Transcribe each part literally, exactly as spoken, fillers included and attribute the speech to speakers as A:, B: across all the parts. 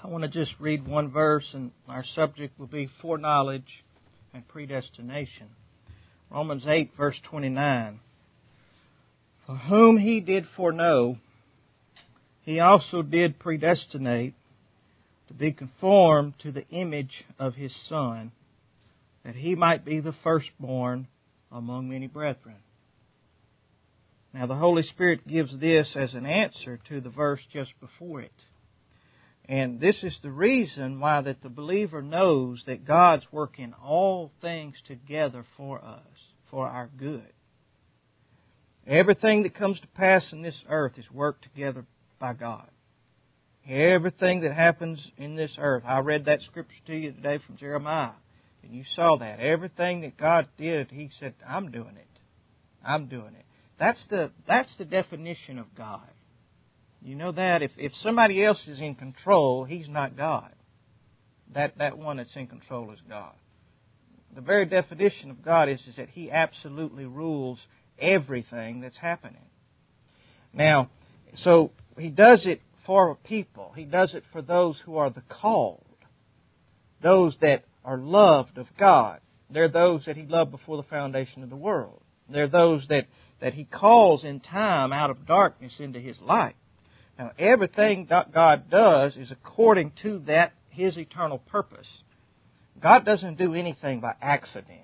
A: I want to just read one verse, and our subject will be foreknowledge and predestination. Romans eight, verse twenty-nine. For whom He did foreknow, He also did predestinate to be conformed to the image of His Son, that He might be the firstborn among many brethren. Now the Holy Spirit gives this as an answer to the verse just before it. And this is the reason why that the believer knows that God's working all things together for us, for our good. Everything that comes to pass in this earth is worked together by God. Everything that happens in this earth. I read that scripture to you today from Jeremiah, and you saw that. Everything that God did, He said, I'm doing it. I'm doing it. That's the, that's the definition of God. You know that? If if somebody else is in control, He's not God. That that one that's in control is God. The very definition of God is, is that He absolutely rules everything that's happening. Now, so He does it for a people. He does it for those who are the called. Those that are loved of God. They're those that He loved before the foundation of the world. They're those that, that He calls in time out of darkness into His light. Now, everything that God does is according to that, His eternal purpose. God doesn't do anything by accident.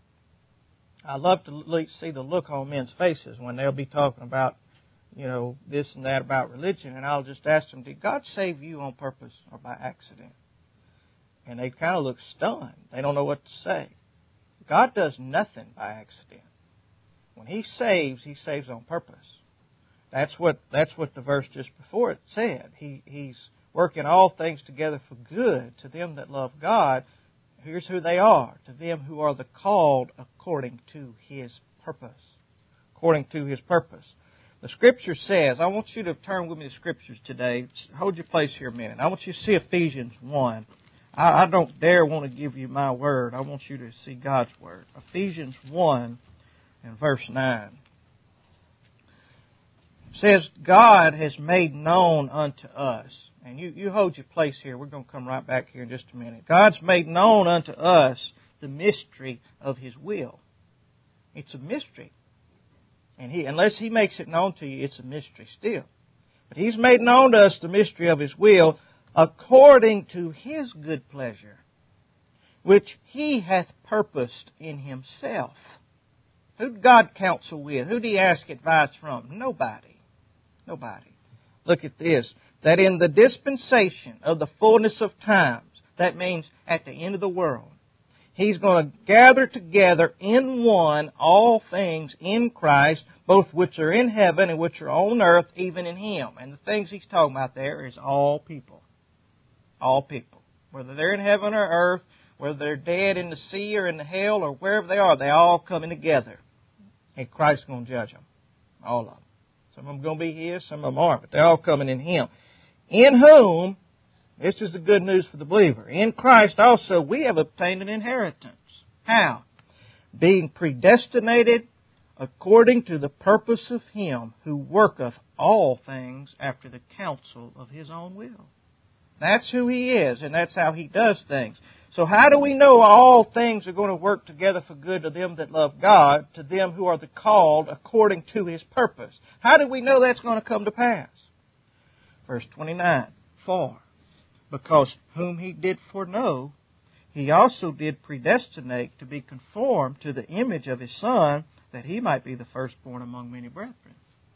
A: I love to see the look on men's faces when they'll be talking about, you know, this and that about religion, and I'll just ask them, did God save you on purpose or by accident? And they kind of look stunned. They don't know what to say. God does nothing by accident. When He saves, He saves on purpose. That's what that's what the verse just before it said. He He's working all things together for good to them that love God. Here's who they are. To them who are the called according to His purpose. According to His purpose. The Scripture says, I want you to turn with me to Scriptures today. Hold your place here a minute. I want you to see Ephesians one. I, I don't dare want to give you my word. I want you to see God's word. Ephesians one and verse nine. It says, God has made known unto us. And you, you hold your place here. We're going to come right back here in just a minute. God's made known unto us the mystery of His will. It's a mystery. And he, unless He makes it known to you, it's a mystery still. But He's made known to us the mystery of His will according to His good pleasure, which He hath purposed in Himself. Who did God counsel with? Who did He ask advice from? Nobody. Nobody. Look at this. That in the dispensation of the fullness of times, that means at the end of the world, He's going to gather together in one all things in Christ, both which are in heaven and which are on earth, even in Him. And the things He's talking about there is all people. All people. Whether they're in heaven or earth, whether they're dead in the sea or in the hell or wherever they are, they all coming together. And Christ's going to judge them. All of them. Some of them are going to be His, some of them aren't, but they're all coming in Him. In whom, this is the good news for the believer, in Christ also we have obtained an inheritance. How? Being predestinated according to the purpose of Him who worketh all things after the counsel of His own will. That's who He is, and that's how He does things. So how do we know all things are going to work together for good to them that love God, to them who are the called according to His purpose? How do we know that's going to come to pass? Verse twenty-nine, for, because whom He did foreknow, He also did predestinate to be conformed to the image of His Son, that He might be the firstborn among many brethren.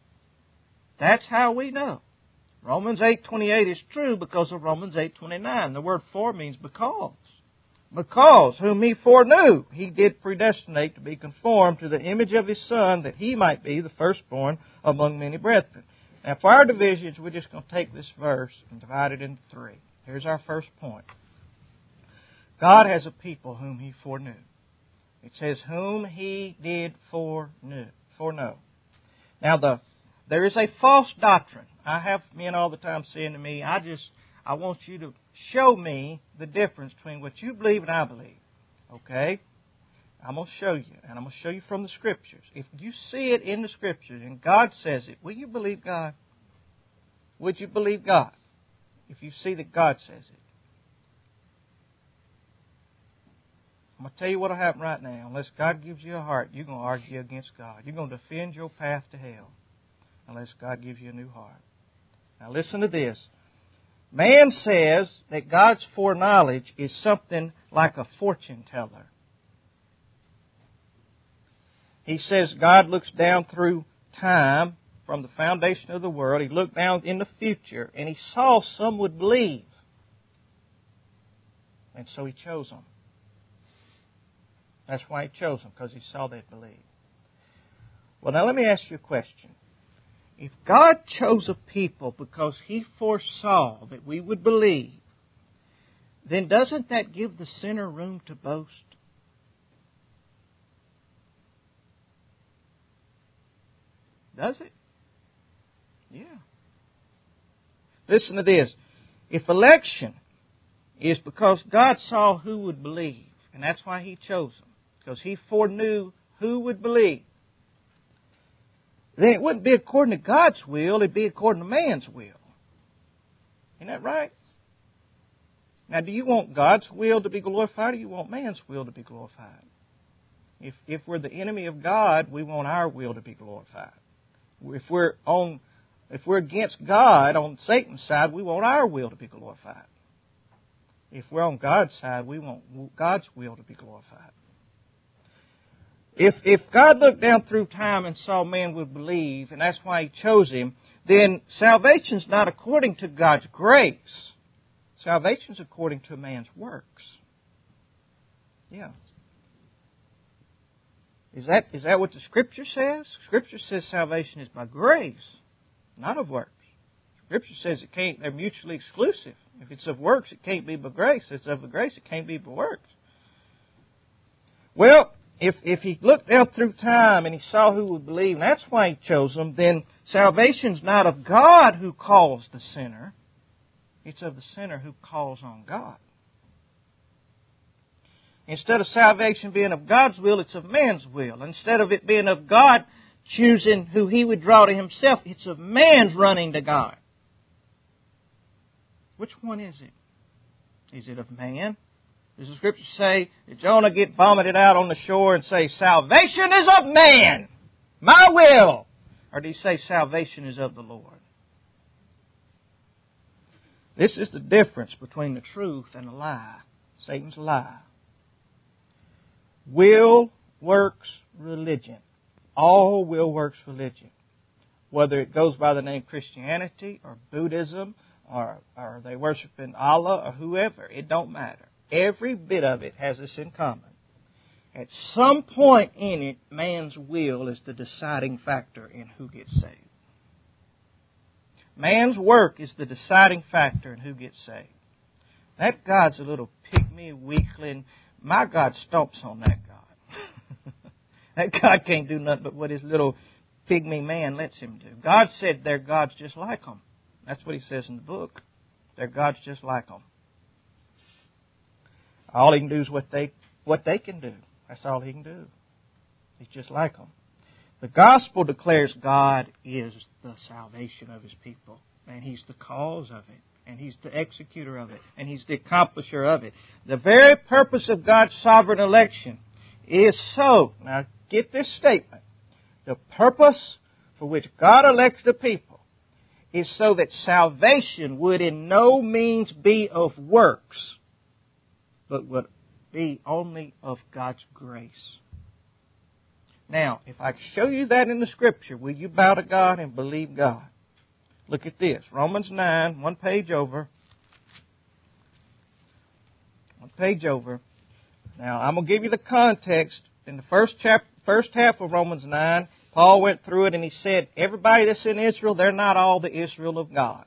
A: That's how we know. Romans eight twenty-eight is true because of Romans eight twenty-nine. The word for means because. Because whom He foreknew, He did predestinate to be conformed to the image of His Son, that He might be the firstborn among many brethren. Now, for our divisions, we're just going to take this verse and divide it into three. Here's our first point. God has a people whom He foreknew. It says, whom He did foreknew, foreknow. Now, the there is a false doctrine. I have men all the time saying to me, I just, I want you to show me the difference between what you believe and I believe. Okay? I'm going to show you, and I'm going to show you from the Scriptures. If you see it in the Scriptures and God says it, will you believe God? Would you believe God? if you see that God says it. I'm going to tell you what will happen right now. Unless God gives you a heart, you're going to argue against God. You're going to defend your path to hell unless God gives you a new heart. Now listen to this. Man says that God's foreknowledge is something like a fortune teller. He says God looks down through time from the foundation of the world. He looked down in the future and He saw some would believe. And so He chose them. That's why He chose them, because He saw they'd believe. Well, now let me ask you a question. If God chose a people because He foresaw that we would believe, then doesn't that give the sinner room to boast? Does it? Yeah. Listen to this. If election is because God saw who would believe, and that's why He chose them, because He foreknew who would believe, then it wouldn't be according to God's will, it'd be according to man's will. Isn't that right? Now, do you want God's will to be glorified, or do you want man's will to be glorified? If, if we're the enemy of God, we want our will to be glorified. If we're on, if we're against God on Satan's side, we want our will to be glorified. If we're on God's side, we want God's will to be glorified. If if God looked down through time and saw man would believe, and that's why He chose him, then salvation's not according to God's grace. Salvation's according to man's works. Yeah. Is that is that what the Scripture says? Scripture says salvation is by grace, not of works. Scripture says it can't. They're mutually exclusive. If it's of works, it can't be by grace. If it's of the grace, it can't be by works. Well, if if He looked down through time and He saw who would believe, and that's why He chose them, then salvation's not of God who calls the sinner. It's of the sinner who calls on God. Instead of salvation being of God's will, it's of man's will. Instead of it being of God choosing who He would draw to Himself, it's of man's running to God. Which one is it? Is it of man? Does the Scripture say that Jonah get vomited out on the shore and say, salvation is of man, my will? Or do He say salvation is of the Lord? This is the difference between the truth and a lie. Satan's lie. Will works religion. All will works religion. Whether it goes by the name Christianity or Buddhism or, or they worship in Allah or whoever, it don't matter. Every bit of it has this in common. At some point in it, man's will is the deciding factor in who gets saved. Man's work is the deciding factor in who gets saved. That God's a little pygmy, weakling. My God stomps on that God. That God can't do nothing but what his little pygmy man lets him do. God said their God's just like them. That's what He says in the book. Their God's just like them. All He can do is what they what they can do. That's all He can do. He's just like them. The gospel declares God is the salvation of His people. And He's the cause of it. And He's the executor of it. And He's the accomplisher of it. The very purpose of God's sovereign election is so. Now get this statement. The purpose for which God elects the people is so that salvation would in no means be of works, but would be only of God's grace. Now, if I show you that in the Scripture, will you bow to God and believe God? Look at this. Romans nine, one page over. One page over. Now, I'm going to give you the context. In the first chapter, first half of Romans nine, Paul went through it and he said, everybody that's in Israel, they're not all the Israel of God.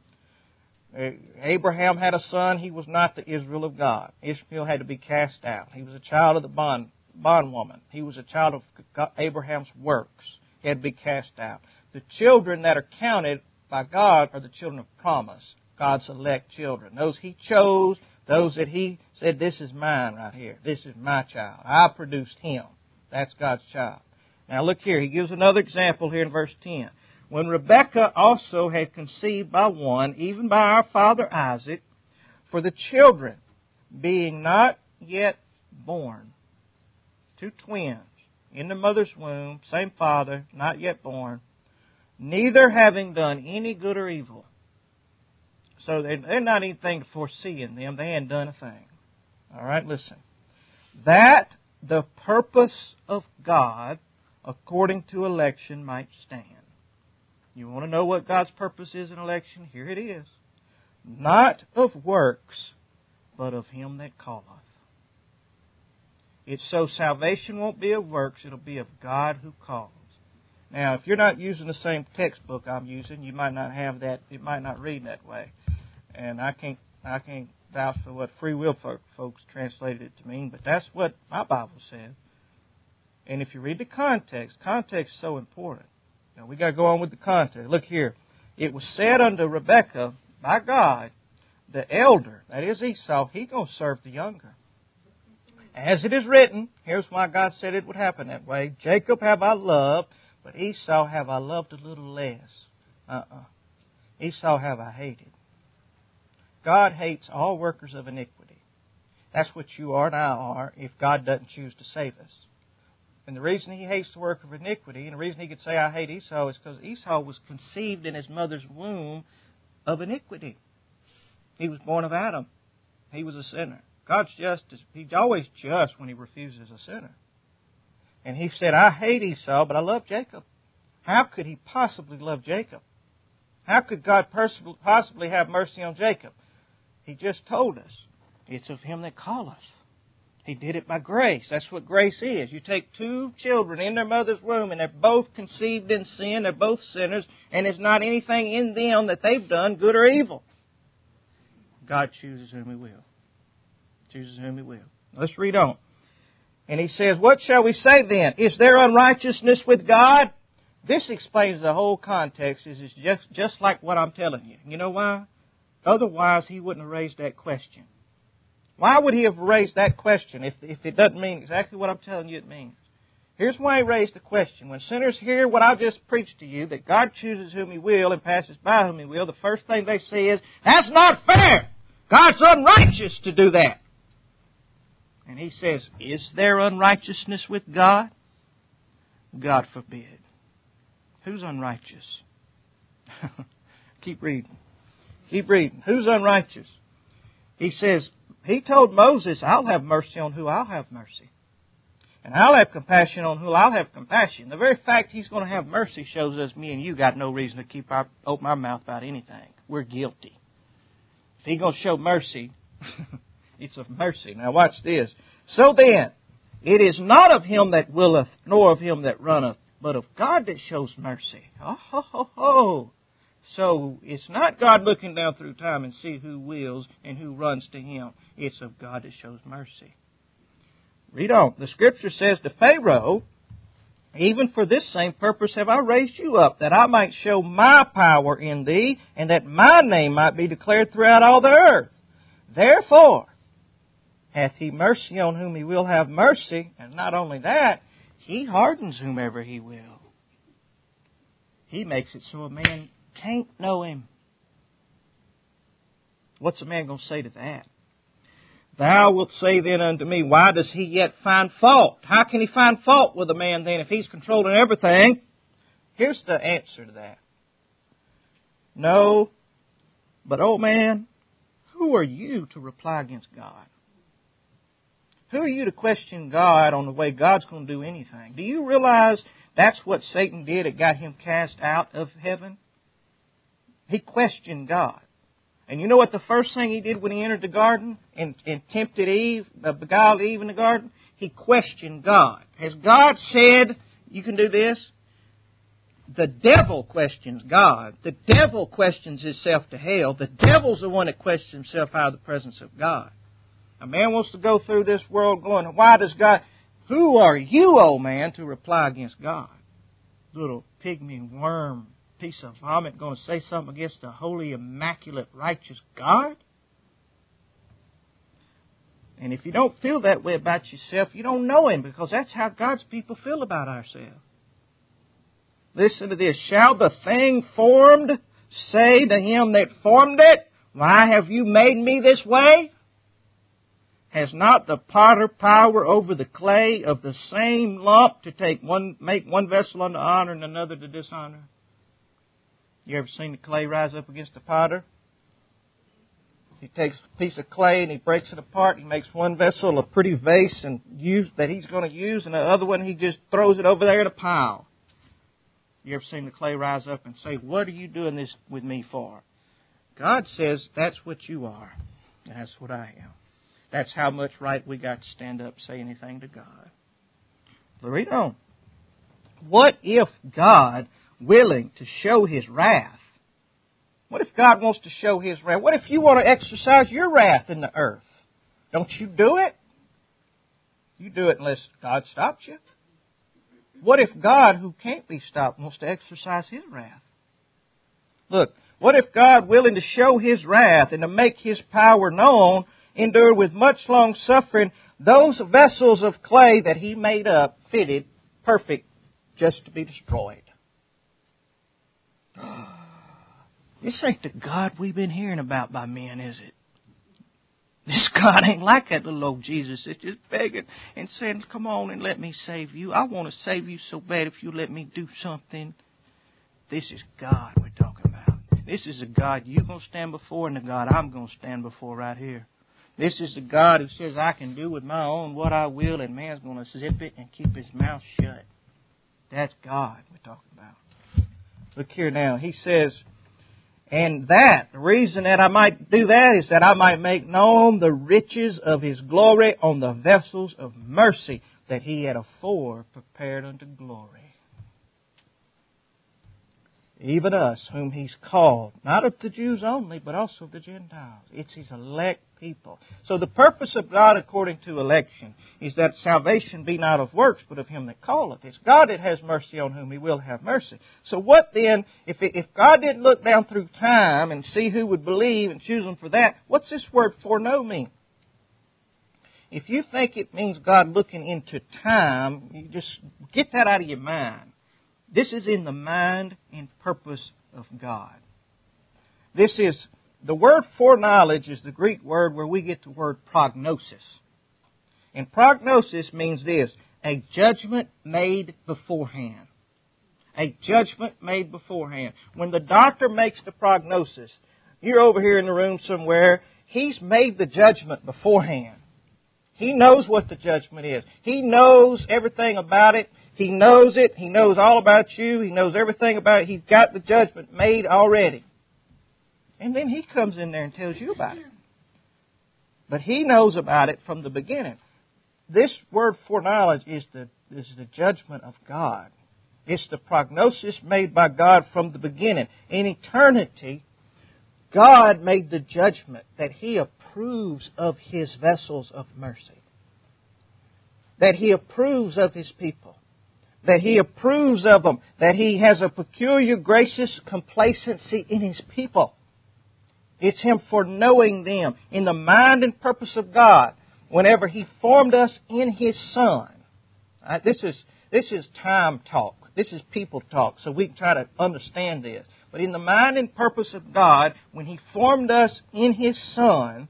A: Abraham had a son. He was not the Israel of God. Ishmael had to be cast out. He was a child of the bond bondwoman. He was a child of Abraham's works. He had to be cast out. The children that are counted by God are the children of promise, God's elect children. Those He chose, those that He said, this is mine right here. This is my child. I produced him. That's God's child. Now look here. He gives another example here in verse ten. when Rebekah also had conceived by one, even by our father Isaac, for the children being not yet born. Two twins in the mother's womb, same father, not yet born, neither having done any good or evil. So they're not anything to foresee in them. They hadn't done a thing. All right, listen. That the purpose of God, according to election, might stand. You want to know what God's purpose is in election? Here it is. Not of works, but of Him that calleth. It's so salvation won't be of works, it'll be of God who calls. Now, if you're not using the same textbook I'm using, you might not have that, it might not read that way. And I can't I can't vouch for what free will folks translated it to mean, but that's what my Bible says. And if you read the context, context is so important. Now, we got to go on with the context. Look here. It was said unto Rebekah by God, the elder, that is Esau, he going to serve the younger. As it is written, here's why God said it would happen that way. Jacob have I loved, but Esau have I loved a little less. Uh-uh. Esau have I hated. God hates all workers of iniquity. That's what you are and I are if God doesn't choose to save us. And the reason He hates the work of iniquity, and the reason He could say I hate Esau, is because Esau was conceived in his mother's womb of iniquity. He was born of Adam. He was a sinner. God's justice, He's always just when He refuses a sinner. And He said, I hate Esau, but I love Jacob. How could He possibly love Jacob? How could God possibly have mercy on Jacob? He just told us. It's of Him that calleth. He did it by grace. That's what grace is. You take two children in their mother's womb, and they're both conceived in sin. They're both sinners, and there's not anything in them that they've done, good or evil. God chooses whom He will. Chooses whom He will. Let's read on. And He says, what shall we say then? Is there unrighteousness with God? This explains the whole context. It's just, just like what I'm telling you. You know why? Otherwise, He wouldn't have raised that question. Why would He have raised that question if, if it doesn't mean exactly what I'm telling you it means? Here's why He raised the question. When sinners hear what I just preached to you, that God chooses whom He will and passes by whom He will, the first thing they say is, that's not fair! God's unrighteous to do that. And He says, is there unrighteousness with God? God forbid. Who's unrighteous? Keep reading. Keep reading. Who's unrighteous? He says, He told Moses, I'll have mercy on who I'll have mercy. And I'll have compassion on who I'll have compassion. The very fact He's going to have mercy shows us me and you got no reason to keep our open our mouth about anything. We're guilty. If He's going to show mercy, it's of mercy. Now watch this. So then, it is not of him that willeth, nor of him that runneth, but of God that shows mercy. Oh, ho, ho, ho. So it's not God looking down through time and see who wills and who runs to Him. It's of God that shows mercy. Read on. The Scripture says to Pharaoh, even for this same purpose have I raised you up, that I might show my power in thee, and that my name might be declared throughout all the earth. Therefore hath He mercy on whom He will have mercy, and not only that, He hardens whomever He will. He makes it so a man can't know Him. What's a man going to say to that? Thou wilt say then unto me, why does he yet find fault? How can he find fault with a man then if he's controlling everything? Here's the answer to that. No, but oh man, who are you to reply against God? Who are you to question God on the way God's going to do anything? Do you realize that's what Satan did? It got him cast out of heaven. He questioned God. And you know what the first thing he did when he entered the garden and, and tempted Eve, uh, beguiled Eve in the garden? He questioned God. Has God said you can do this? The devil questions God. The devil questions himself to hell. The devil's the one that questions himself out of the presence of God. A man wants to go through this world going, why does God... Who are you, old man, to reply against God? Little pygmy worm piece of vomit going to say something against the holy, immaculate, righteous God? And if you don't feel that way about yourself, you don't know Him, because that's how God's people feel about ourselves. Listen to this. Shall the thing formed say to him that formed it, why have you made me this way? Has not the potter power over the clay of the same lump to take one, make one vessel unto honor and another to dishonor? You ever seen the clay rise up against the potter? He takes a piece of clay and he breaks it apart. He makes one vessel a pretty vase and use, that he's going to use, and the other one he just throws it over there in a pile. You ever seen the clay rise up and say, what are you doing this with me for? God says, that's what you are. That's what I am. That's how much right we got to stand up and say anything to God. But read on. What if God, willing to show His wrath, what if God wants to show His wrath? What if you want to exercise your wrath in the earth? Don't you do it? You do it unless God stops you. What if God, who can't be stopped, wants to exercise His wrath? Look, what if God, willing to show His wrath and to make His power known, endured with much long suffering those vessels of clay that He made up, fitted, perfect, just to be destroyed? This ain't the God we've been hearing about by men, is it? This God ain't like that little old Jesus that's just begging and saying, come on and let me save you. I want to save you so bad if you let me do something. This is God we're talking about. This is the God you're going to stand before and the God I'm going to stand before right here. This is the God who says I can do with my own what I will, and man's going to zip it and keep his mouth shut. That's God we're talking about. Look here now. He says, and that, the reason that I might do that is that I might make known the riches of His glory on the vessels of mercy that He had afore prepared unto glory. Even us, whom He's called, not of the Jews only, but also of the Gentiles. It's His elect people. So the purpose of God according to election is that salvation be not of works, but of Him that calleth. It's God that has mercy on whom He will have mercy. So what then, if, it, if God didn't look down through time and see who would believe and choose them for that, what's this word foreknow mean? If you think it means God looking into time, you just get that out of your mind. This is in the mind and purpose of God. This is, the word foreknowledge is the Greek word where we get the word prognosis. And prognosis means this, a judgment made beforehand. A judgment made beforehand. When the doctor makes the prognosis, you're over here in the room somewhere, he's made the judgment beforehand. He knows what the judgment is. He knows everything about it. He knows it. He knows all about you. He knows everything about it. He's got the judgment made already. And then He comes in there and tells you about it. But He knows about it from the beginning. This word foreknowledge is the, is the judgment of God. It's the prognosis made by God from the beginning. In eternity, God made the judgment that He approves of His vessels of mercy. That He approves of His people. That He approves of them. That He has a peculiar gracious complacency in His people. It's Him foreknowing them in the mind and purpose of God whenever He formed us in His Son. Right? This is, this is time talk. This is people talk, so we can try to understand this. But in the mind and purpose of God, when He formed us in His Son,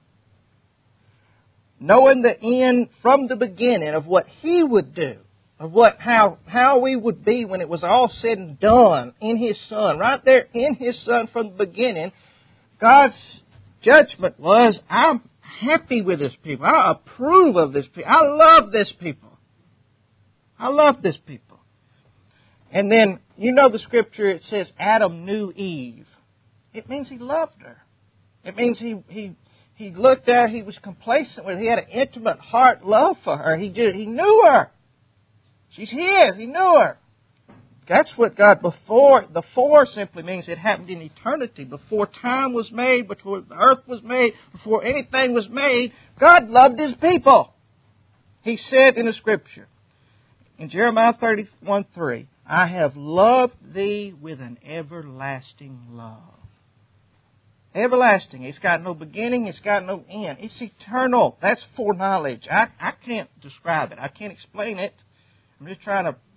A: knowing the end from the beginning of what He would do, of what how how we would be when it was all said and done in His Son, right there in His Son from the beginning, God's judgment was, I'm happy with this people. I approve of this people. I love this people. I love this people. And then, you know the scripture, it says Adam knew Eve. It means he loved her. It means he he he looked at her, he was complacent with her. He had an intimate heart love for her. He did, he knew her. She's his. He knew her. That's what God, before, the for simply means it happened in eternity. Before time was made, before the earth was made, before anything was made, God loved His people. He said in the scripture, in Jeremiah thirty-one three, I have loved thee with an everlasting love. Everlasting. It's got no beginning. It's got no end. It's eternal. That's foreknowledge. I, I can't describe it. I can't explain it. I'm just trying to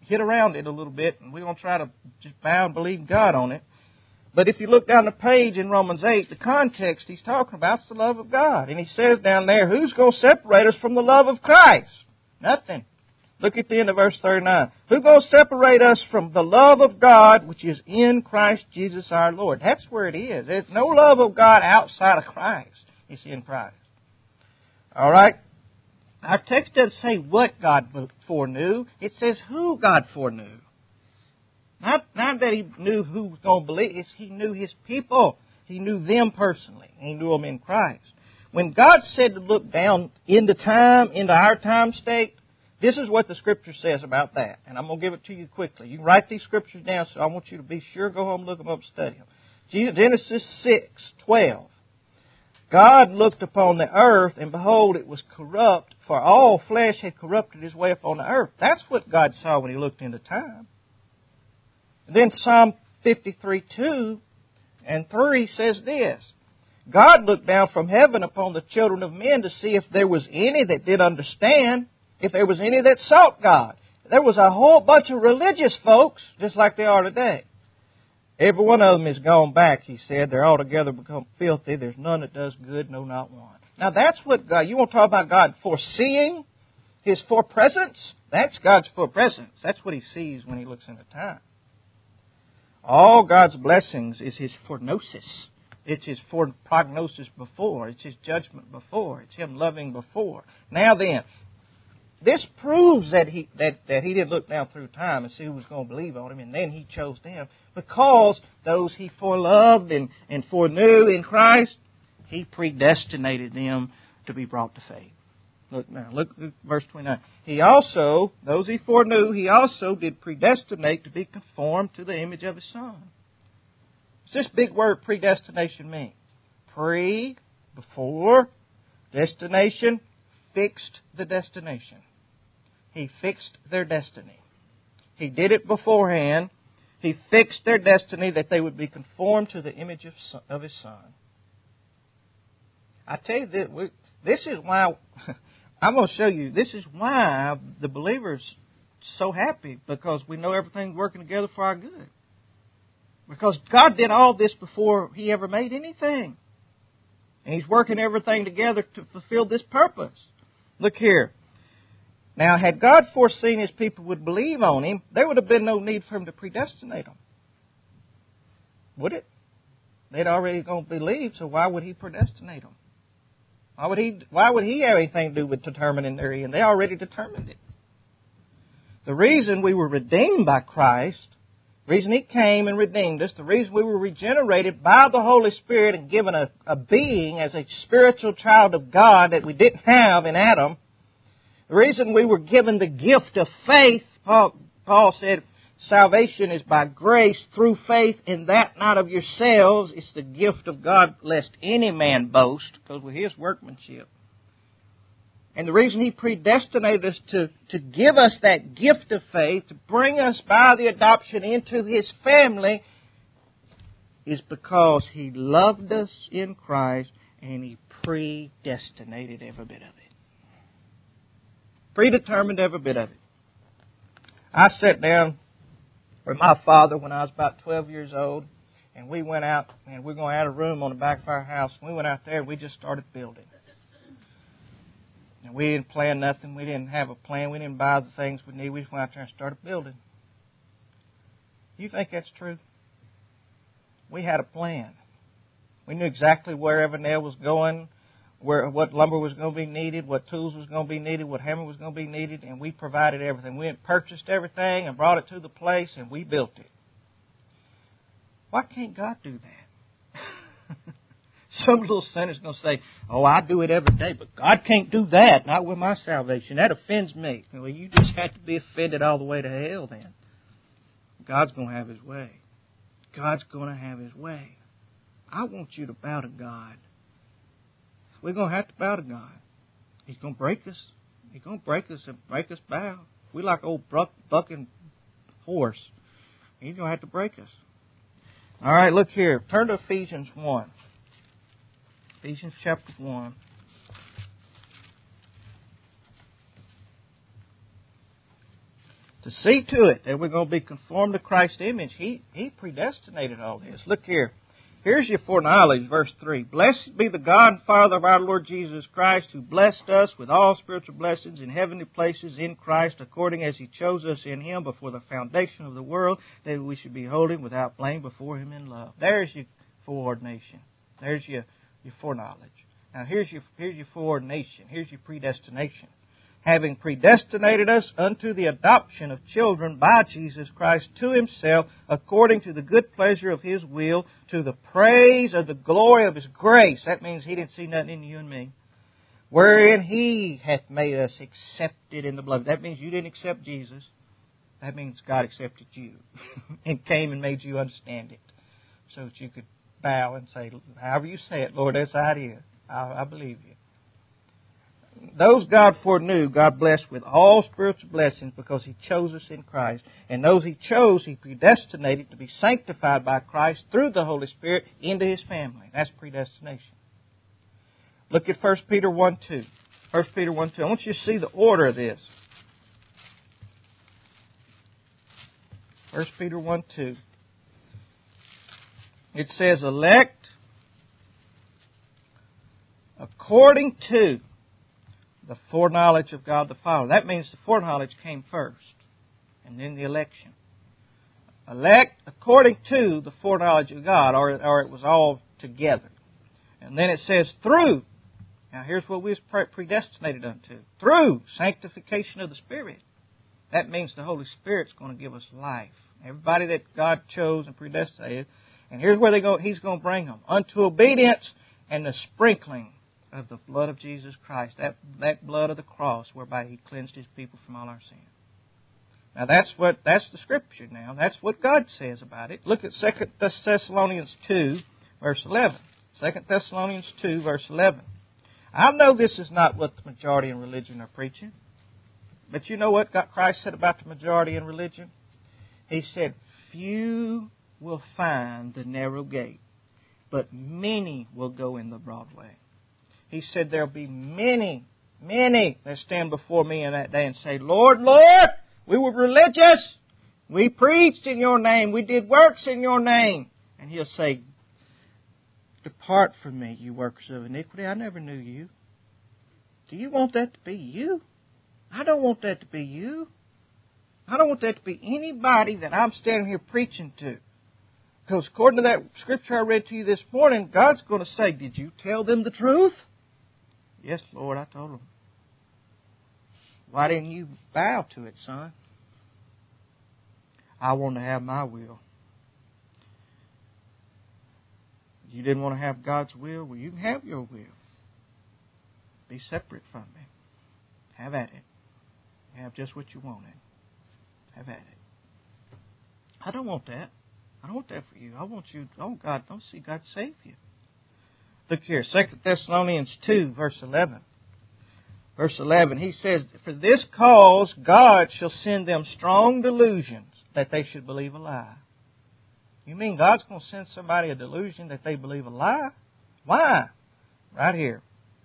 A: hit around it a little bit, and we're going to try to just bow and believe God on it. But if you look down the page in Romans eight, the context he's talking about is the love of God. And he says down there, who's going to separate us from the love of Christ? Nothing. Look at the end of verse thirty-nine. Who's going to separate us from the love of God, which is in Christ Jesus our Lord? That's where it is. There's no love of God outside of Christ. It's in Christ. All right? Our text doesn't say what God foreknew. It says who God foreknew. Not, not that He knew who was going to believe. It's He knew His people. He knew them personally. He knew them in Christ. When God said to look down into time, into our time state, this is what the Scripture says about that. And I'm going to give it to you quickly. You can write these Scriptures down, so I want you to be sure. Go home, look them up, study them. Genesis six twelve. God looked upon the earth, and behold, it was corrupt, for all flesh had corrupted his way upon the earth. That's what God saw when He looked into time. And then Psalm fifty-three two and three says this. God looked down from heaven upon the children of men to see if there was any that did understand, if there was any that sought God. There was a whole bunch of religious folks, just like they are today. Every one of them is gone back, he said. They're altogether become filthy. There's none that does good, no, not one. Now that's what God, you want to talk about God foreseeing His forepresence? That's God's forepresence. That's what He sees when He looks into time. All God's blessings is His foreknosis. It's His foreprognosis before. It's His judgment before. It's Him loving before. Now then, this proves that he that, that he didn't look down through time and see who was going to believe on Him, and then He chose them. Because those He foreloved and, and foreknew in Christ, He predestinated them to be brought to faith. Look now, look at verse twenty-nine. He also, those He foreknew, He also did predestinate to be conformed to the image of His Son. What's this big word predestination mean? Pre, before, destination, fixed the destination. He fixed their destiny. He did it beforehand. He fixed their destiny that they would be conformed to the image of, of His Son. I tell you, that we, this is why, I'm going to show you, this is why the believer's so happy, because we know everything's working together for our good. Because God did all this before He ever made anything. And He's working everything together to fulfill this purpose. Look here. Now, had God foreseen His people would believe on Him, there would have been no need for Him to predestinate them. Would it? They'd already going to believe, so why would He predestinate them? Why would He, why would He have anything to do with determining their end? They already determined it. The reason we were redeemed by Christ, the reason He came and redeemed us, the reason we were regenerated by the Holy Spirit and given a, a being as a spiritual child of God that we didn't have in Adam, the reason we were given the gift of faith, Paul, Paul said, salvation is by grace through faith, and that not of yourselves. It's the gift of God, lest any man boast, because we're His workmanship. And the reason He predestinated us to, to give us that gift of faith, to bring us by the adoption into His family, is because He loved us in Christ and He predestinated every bit of it. Predetermined every bit of it. I sat down with my father when I was about twelve years old, and we went out, and we we're going to add a room on the back of our house. We went out there and we just started building. And we didn't plan nothing. We didn't have a plan. We didn't buy the things we needed. We just went out there and started building. You think that's true? We had a plan. We knew exactly where every nail was going, where what lumber was going to be needed, what tools was going to be needed, what hammer was going to be needed, and we provided everything. We had purchased everything and brought it to the place, and we built it. Why can't God do that? Some little sinner's going to say, oh, I do it every day, but God can't do that, not with my salvation. That offends me. Well, you just have to be offended all the way to hell then. God's going to have His way. God's going to have His way. I want you to bow to God. We're going to have to bow to God. He's going to break us. He's going to break us and make us bow. We're like old buck, bucking horse. He's going to have to break us. All right, look here. Turn to Ephesians one. Ephesians chapter one. To see to it that we're going to be conformed to Christ's image, He, he predestinated all this. Look here. Here's your foreknowledge, verse three. Blessed be the God and Father of our Lord Jesus Christ, who blessed us with all spiritual blessings in heavenly places in Christ, according as He chose us in Him before the foundation of the world, that we should be holy without blame before Him in love. There's your foreordination. There's your, your foreknowledge. Now here's your, here's your foreordination. Here's your predestination. Having predestinated us unto the adoption of children by Jesus Christ to Himself, according to the good pleasure of His will, to the praise of the glory of His grace. That means He didn't see nothing in you and me. Wherein He hath made us accepted in the beloved. That means you didn't accept Jesus. That means God accepted you and came and made you understand it, so that you could bow and say, however you say it, Lord, that's how it is. I, I believe you. Those God foreknew, God blessed with all spiritual blessings because He chose us in Christ. And those He chose, He predestinated to be sanctified by Christ through the Holy Spirit into His family. That's predestination. Look at First Peter one two. First Peter one two. I want you to see the order of this. First Peter one two. It says, elect according to the foreknowledge of God the Father. That means the foreknowledge came first, and then the election. Elect according to the foreknowledge of God, or, or it was all together. And then it says through. Now here's what we was predestinated unto. Through sanctification of the Spirit. That means the Holy Spirit's going to give us life. Everybody that God chose and predestinated. And here's where they go. He's going to bring them. Unto obedience and the sprinkling of the blood of Jesus Christ, that, that blood of the cross whereby He cleansed His people from all our sin. Now that's what that's the Scripture now. That's what God says about it. Look at Second Thessalonians two, verse eleven. Second Thessalonians two, verse eleven. I know this is not what the majority in religion are preaching, but you know what God, Christ said about the majority in religion? He said, few will find the narrow gate, but many will go in the broad way. He said there'll be many, many that stand before me in that day and say, Lord, Lord, we were religious. We preached in Your name. We did works in Your name. And He'll say, depart from me, you workers of iniquity. I never knew you. Do you want that to be you? I don't want that to be you. I don't want that to be anybody that I'm standing here preaching to. Because according to that scripture I read to you this morning, God's going to say, did you tell them the truth? Yes, Lord, I told them. Why didn't you bow to it, son? I want to have my will. You didn't want to have God's will? Well, you can have your will. Be separate from me. Have at it. Have just what you wanted. Have at it. I don't want that. I don't want that for you. I want you, oh God, don't see God save you. Look here, Second Thessalonians two, verse eleven. Verse eleven, he says, for this cause God shall send them strong delusions that they should believe a lie. You mean God's going to send somebody a delusion that they believe a lie? Why? Right here.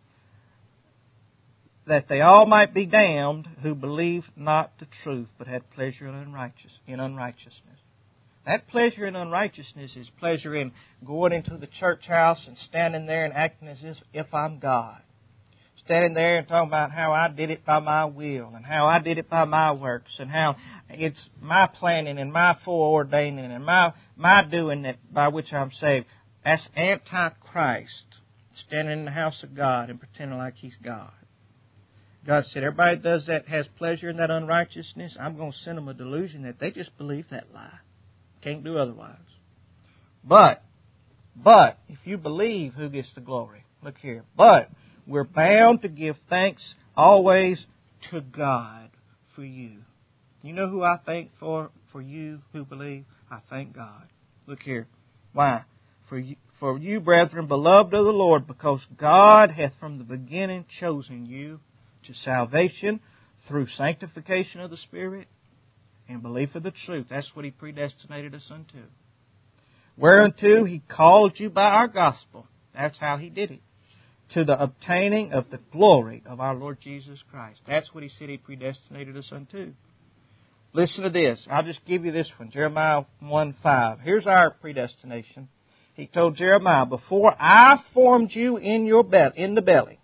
A: That they all might be damned who believe not the truth, but had pleasure in unrighteous, in unrighteousness. That pleasure in unrighteousness is pleasure in going into the church house and standing there and acting as if I'm God. Standing there and talking about how I did it by my will and how I did it by my works and how it's my planning and my foreordaining and my, my doing it by which I'm saved. That's anti-Christ. Standing in the house of God and pretending like He's God. God said, everybody that does that has pleasure in that unrighteousness, I'm going to send them a delusion that they just believe that lie. Can't do otherwise. But, but, if you believe, who gets the glory? Look here. But, we're bound to give thanks always to God for you. You know who I thank for, for you who believe? I thank God. Look here. Why? For you, for you, brethren, beloved of the Lord, because God hath from the beginning chosen you to salvation through sanctification of the Spirit and belief of the truth. That's what He predestinated us unto. Whereunto He called you by our gospel. That's how He did it. To the obtaining of the glory of our Lord Jesus Christ. That's what He said He predestinated us unto. Listen to this. I'll just give you this one. Jeremiah one five. Here's our predestination. He told Jeremiah, before I formed you in your be- in the belly,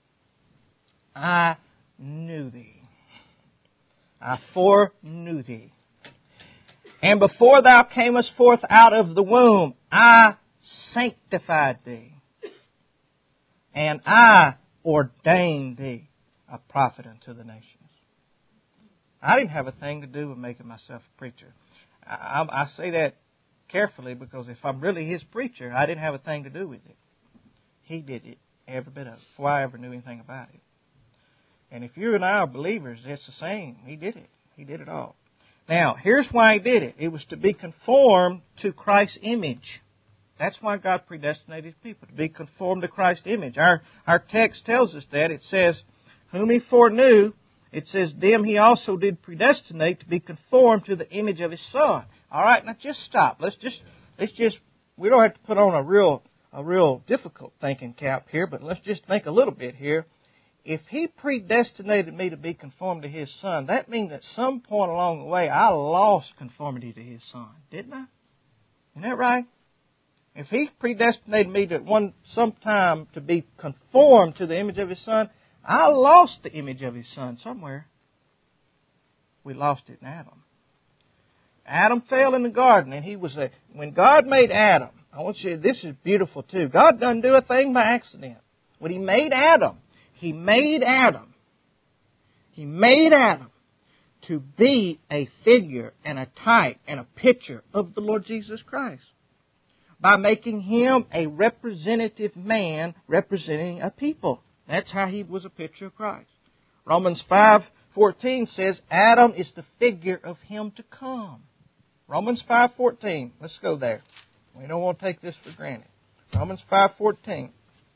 A: I knew thee. I foreknew thee. And before thou camest forth out of the womb, I sanctified thee. And I ordained thee a prophet unto the nations. I didn't have a thing to do with making myself a preacher. I, I, I say that carefully because if I'm really His preacher, I didn't have a thing to do with it. He did it, every bit of it, before I ever knew anything about it. And if you and I are believers, it's the same. He did it. He did it all. Now, here's why He did it. It was to be conformed to Christ's image. That's why God predestinated people, to be conformed to Christ's image. Our, our text tells us that. It says, whom He foreknew, it says, them He also did predestinate to be conformed to the image of His Son. All right, now just stop. Let's just, let's just, we don't have to put on a real, a real difficult thinking cap here, but let's just think a little bit here. If He predestinated me to be conformed to His Son, that means at some point along the way I lost conformity to His Son, didn't I? Isn't that right? If He predestinated me to one sometime to be conformed to the image of His Son, I lost the image of His Son somewhere. We lost it in Adam. Adam fell in the garden, and he was a. When God made Adam, I want you. This is beautiful too. God doesn't do a thing by accident. When He made Adam, He made Adam. He made Adam to be a figure and a type and a picture of the Lord Jesus Christ by making Him a representative man representing a people. That's how He was a picture of Christ. Romans five fourteen says Adam is the figure of Him to come. Romans five fourteen. Let's go there. We don't want to take this for granted. Romans five fourteen.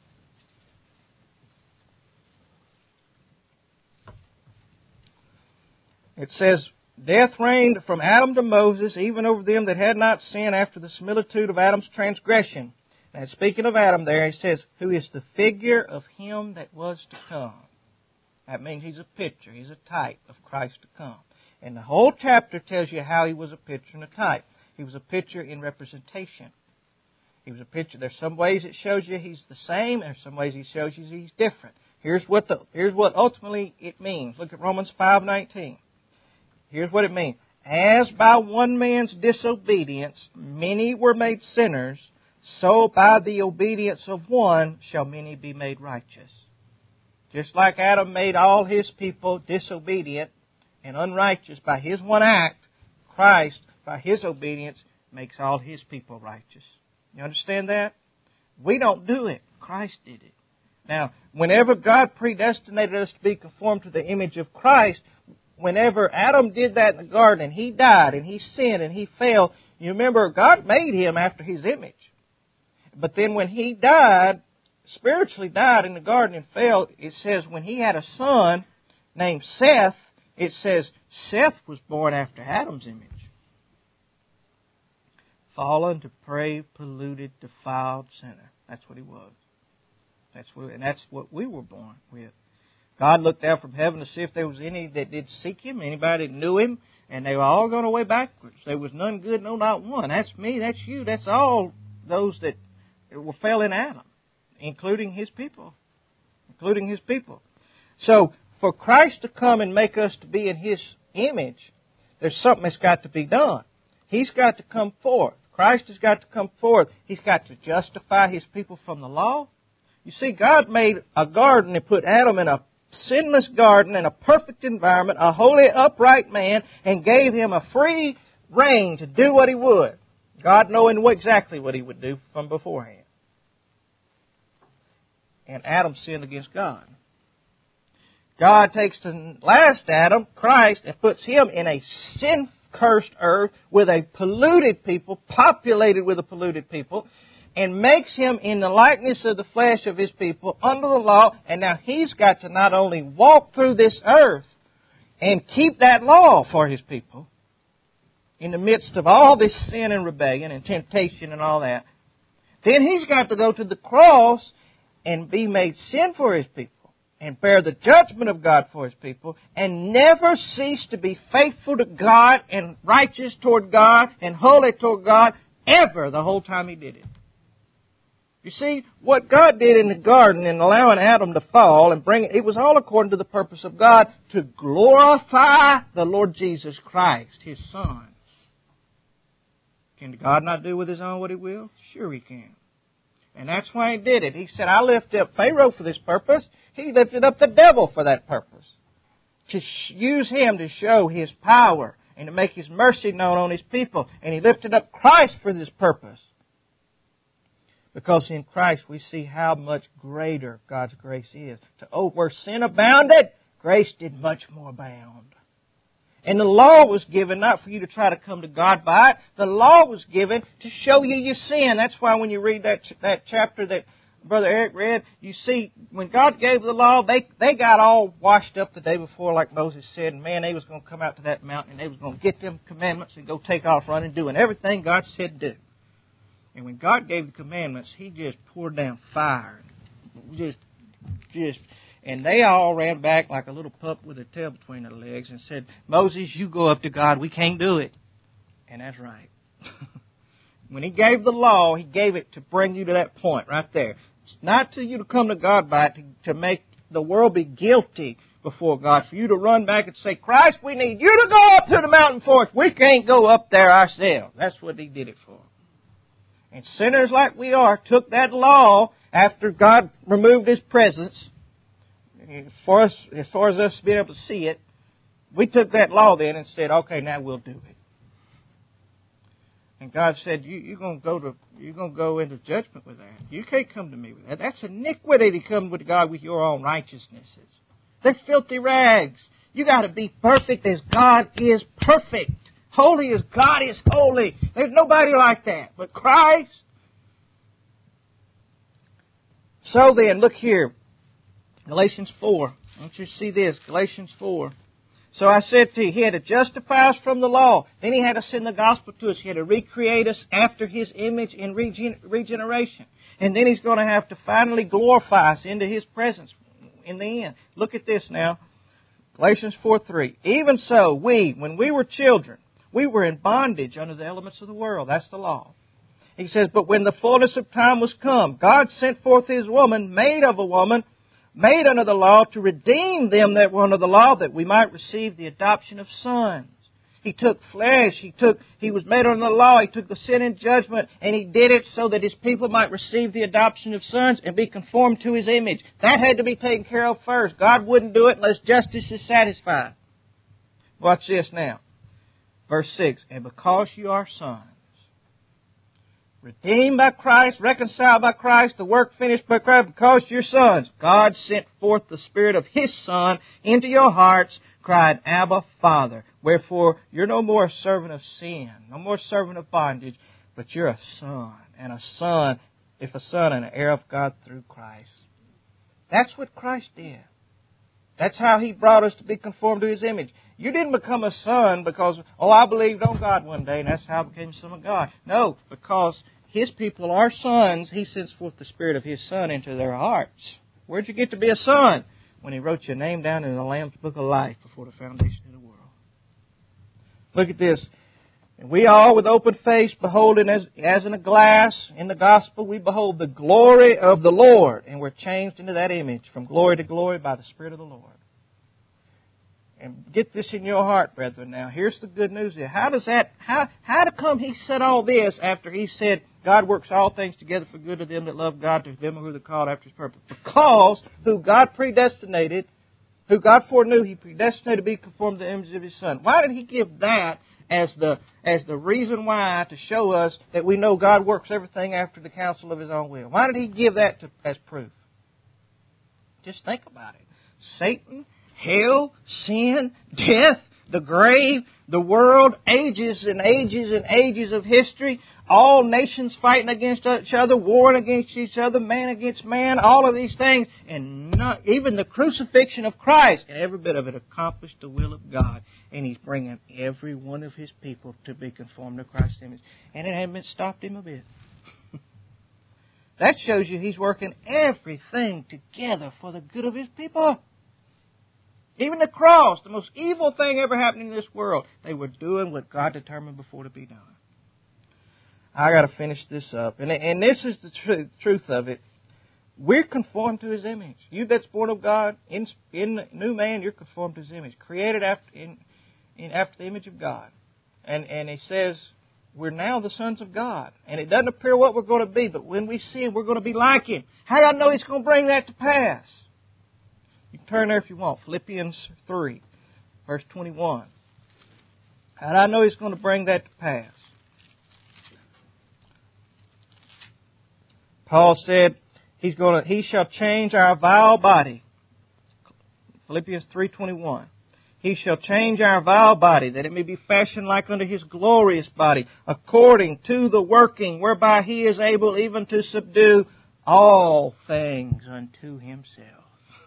A: It says, death reigned from Adam to Moses, even over them that had not sinned after the similitude of Adam's transgression. And speaking of Adam there, he says, who is the figure of Him that was to come. That means He's a picture. He's a type of Christ to come. And the whole chapter tells you how He was a picture and a type. He was a picture in representation. He was a picture. There's some ways it shows you He's the same, and there's some ways He shows you He's different. Here's what the, here's what ultimately it means. Look at Romans five nineteen. Here's what it means. As by one man's disobedience many were made sinners, so by the obedience of one shall many be made righteous. Just like Adam made all his people disobedient and unrighteous by his one act, Christ, by His obedience, makes all His people righteous. You understand that? We don't do it. Christ did it. Now, whenever God predestinated us to be conformed to the image of Christ, whenever Adam did that in the garden, and he died, and he sinned, and he fell, you remember God made him after His image. But then when he died, spiritually died in the garden and fell, it says when he had a son named Seth, it says Seth was born after Adam's image. Fallen, depraved, polluted, defiled sinner. That's what he was. That's what, and that's what we were born with. God looked down from heaven to see if there was any that did seek Him, anybody that knew Him, and they were all going away backwards. There was none good, no, not one. That's me, that's you, that's all those that were fell in Adam, including His people. Including His people. So, for Christ to come and make us to be in His image, there's something that's got to be done. He's got to come forth. Christ has got to come forth. He's got to justify His people from the law. You see, God made a garden and put Adam in a sinless garden in a perfect environment, a holy, upright man, and gave him a free rein to do what he would. God knowing exactly what He would do from beforehand. And Adam sinned against God. God takes the last Adam, Christ, and puts him in a sin-cursed earth with a polluted people, populated with a polluted people, and makes him in the likeness of the flesh of His people under the law. And now He's got to not only walk through this earth and keep that law for His people in the midst of all this sin and rebellion and temptation and all that, then He's got to go to the cross and be made sin for His people and bear the judgment of God for His people, and never cease to be faithful to God and righteous toward God and holy toward God ever the whole time He did it. You see, what God did in the garden in allowing Adam to fall and bring it, it was all according to the purpose of God to glorify the Lord Jesus Christ, His Son. Can God not do with His own what He will? Sure He can. And that's why He did it. He said, I lifted up Pharaoh for this purpose. He lifted up the devil for that purpose. To use him to show His power and to make His mercy known on His people. And He lifted up Christ for this purpose. Because in Christ we see how much greater God's grace is. To oh, where sin abounded, grace did much more abound. And the law was given not for you to try to come to God by it. The law was given to show you your sin. That's why when you read that that chapter that Brother Eric read, you see when God gave the law, they they got all washed up the day before, like Moses said, and man, they was going to come out to that mountain and they was going to get them commandments and go take off running, doing everything God said to do. And when God gave the commandments, He just poured down fire. Just, just, and they all ran back like a little pup with a tail between their legs and said, Moses, you go up to God. We can't do it. And that's right. When He gave the law, He gave it to bring you to that point right there. It's not to you to come to God by it, to, to make the world be guilty before God. For you to run back and say, Christ, we need you to go up to the mountain for us. We can't go up there ourselves. That's what He did it for. And sinners like we are took that law after God removed His presence. As far as, as far as us being able to see it, we took that law then and said, okay, now we'll do it. And God said, you, you're going to go to you're going to go into judgment with that. You can't come to me with that. That's iniquity to come with God with your own righteousnesses. They're filthy rags. You got to be perfect as God is perfect. Holy as God is holy. There's nobody like that but Christ. So then, look here. Galatians four. I want you to see this. Galatians four. So I said to you, He had to justify us from the law. Then He had to send the gospel to us. He had to recreate us after His image in regen- regeneration. And then He's going to have to finally glorify us into His presence in the end. Look at this now. Galatians four three. Even so, we, when we were children, we were in bondage under the elements of the world. That's the law. He says, but when the fullness of time was come, God sent forth His woman, made of a woman, made under the law, to redeem them that were under the law, that we might receive the adoption of sons. He took flesh. He took. He was made under the law. He took the sin and judgment, and He did it so that His people might receive the adoption of sons and be conformed to His image. That had to be taken care of first. God wouldn't do it unless justice is satisfied. Watch this now. Verse six, and because you are sons, redeemed by Christ, reconciled by Christ, the work finished by Christ, because you're sons, God sent forth the Spirit of His Son into your hearts, cried, Abba, Father. Wherefore, you're no more a servant of sin, no more a servant of bondage, but you're a son, and a son, if a son, and an heir of God through Christ. That's what Christ did. That's how He brought us to be conformed to His image. You didn't become a son because, oh, I believed on God one day, and that's how I became a son of God. No, because His people are sons, He sends forth the Spirit of His Son into their hearts. Where'd you get to be a son? When He wrote your name down in the Lamb's Book of Life before the foundation of the world. Look at this. And we all, with open face, beholding as, as in a glass, in the gospel, we behold the glory of the Lord. And we're changed into that image from glory to glory by the Spirit of the Lord. And get this in your heart, brethren. Now, here's the good news here. How does that, how, how to come He said all this after He said, God works all things together for good to them that love God, to them who are the called after His purpose? Because who God predestinated, who God foreknew, He predestinated to be conformed to the image of His Son. Why did He give that as the as the reason why, to show us that we know God works everything after the counsel of His own will? Why did He give that to, as proof? Just think about it. Satan, hell, sin, death, the grave, the world, ages and ages and ages of history, all nations fighting against each other, warring against each other, man against man, all of these things, and not, even the crucifixion of Christ, and every bit of it accomplished the will of God. And He's bringing every one of His people to be conformed to Christ's image. And it hasn't stopped Him a bit. That shows you He's working everything together for the good of His people. Even the cross, the most evil thing ever happening in this world, they were doing what God determined before to be done. I got to finish this up. And, and this is the truth, truth of it. We're conformed to His image. You that's born of God, in, in the new man, you're conformed to His image. Created after, in, in, after the image of God. And, and He says, we're now the sons of God. And it doesn't appear what we're going to be, but when we see Him, we're going to be like Him. How do I know He's going to bring that to pass? You can turn there if you want. Philippians three, verse twenty-one. How do I know He's going to bring that to pass? Paul said, He's going to, He shall change our vile body. Philippians three twenty-one. He shall change our vile body, that it may be fashioned like unto His glorious body, according to the working whereby He is able even to subdue all things unto Himself.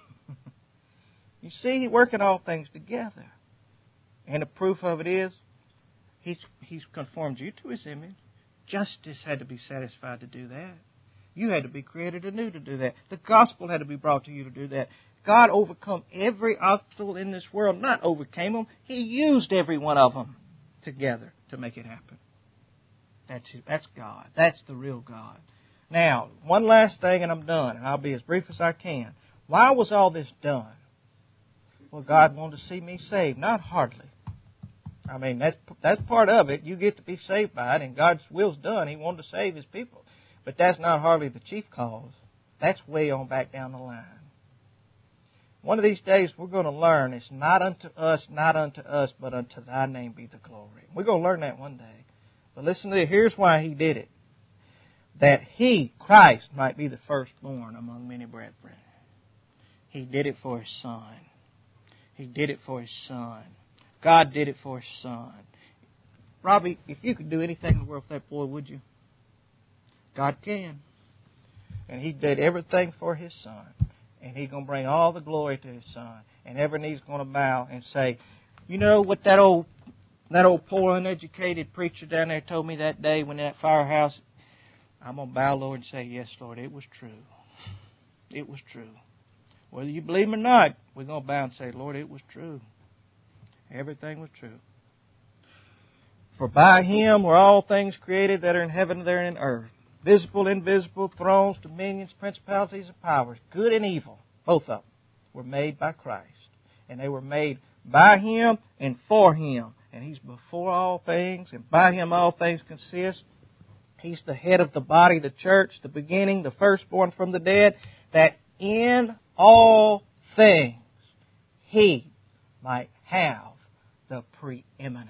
A: You see, He's working all things together. And the proof of it is, He's, he's conformed you to His image. Justice had to be satisfied to do that. You had to be created anew to do that. The gospel had to be brought to you to do that. God overcome every obstacle in this world. Not overcame them. He used every one of them together to make it happen. That's, that's God. That's the real God. Now, one last thing and I'm done. And I'll be as brief as I can. Why was all this done? Well, God wanted to see me saved. Not hardly. I mean, that's that's part of it. You get to be saved by it, and God's will's done. He wanted to save His people. But that's not hardly the chief cause. That's way on back down the line. One of these days we're going to learn it's not unto us, not unto us, but unto Thy name be the glory. We're going to learn that one day. But listen to it. Here's why He did it. That He, Christ, might be the firstborn among many brethren. He did it for His Son. He did it for His Son. God did it for His Son. Robbie, if you could do anything in the world for that boy, would you? God can. And He did everything for His Son. And He's going to bring all the glory to His Son. And every knee's going to bow and say, you know what that old that old poor uneducated preacher down there told me that day when in that firehouse? I'm going to bow, Lord, and say, yes, Lord, it was true. It was true. Whether you believe Him or not, we're going to bow and say, Lord, it was true. Everything was true. For by Him were all things created that are in heaven and that are in earth. Visible, invisible, thrones, dominions, principalities, and powers, good and evil, both of them, were made by Christ. And they were made by Him and for Him. And He's before all things, and by Him all things consist. He's the head of the body, the church, the beginning, the firstborn from the dead, that in all things He might have the preeminence.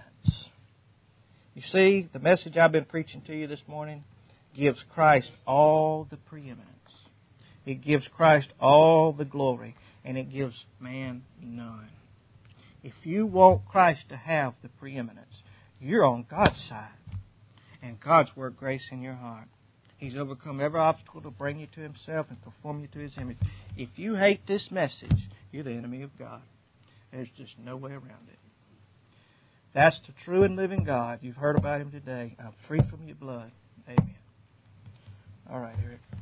A: You see, the message I've been preaching to you this morning gives Christ all the preeminence. It gives Christ all the glory, and it gives man none. If you want Christ to have the preeminence, you're on God's side, and God's worked grace in your heart. He's overcome every obstacle to bring you to Himself and conform you to His image. If you hate this message, you're the enemy of God. There's just no way around it. That's the true and living God. You've heard about Him today. I'm free from your blood. Amen. All right, Eric.